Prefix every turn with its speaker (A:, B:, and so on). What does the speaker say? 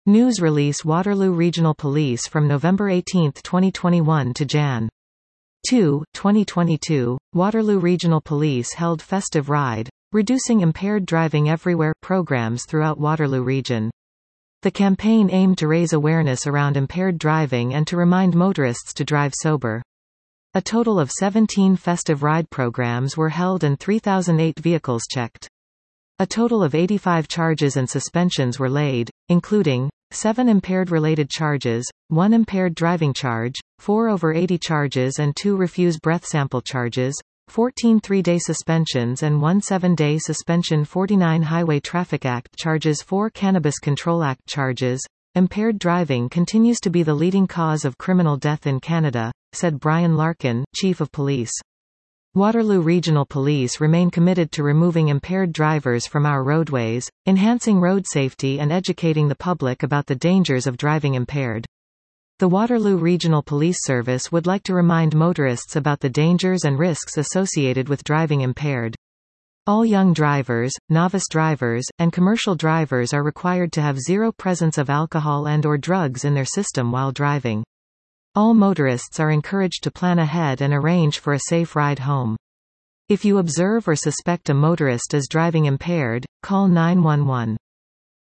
A: News release Waterloo Regional Police from November 18, 2021 to Jan. 2, 2022, Waterloo Regional Police held Festive Ride, Reducing Impaired Driving Everywhere programs throughout Waterloo Region. The campaign aimed to raise awareness around impaired driving and to remind motorists to drive sober. A total of 17 Festive Ride programs were held and 3,008 vehicles checked. A total of 85 charges and suspensions were laid, including 7 impaired-related charges, 1 impaired driving charge, 4 over 80 charges and 2 refuse breath sample charges, 14 3-day suspensions and 1 7-day suspension, 49 Highway Traffic Act charges, 4 Cannabis Control Act charges. Impaired driving continues to be the leading cause of criminal death in Canada, said Brian Larkin, Chief of Police. Waterloo Regional Police remain committed to removing impaired drivers from our roadways, enhancing road safety and educating the public about the dangers of driving impaired. The Waterloo Regional Police Service would like to remind motorists about the dangers and risks associated with driving impaired. All young drivers, novice drivers, and commercial drivers are required to have zero presence of alcohol and/or drugs in their system while driving. All motorists are encouraged to plan ahead and arrange for a safe ride home. If you observe or suspect a motorist is driving impaired, call 911.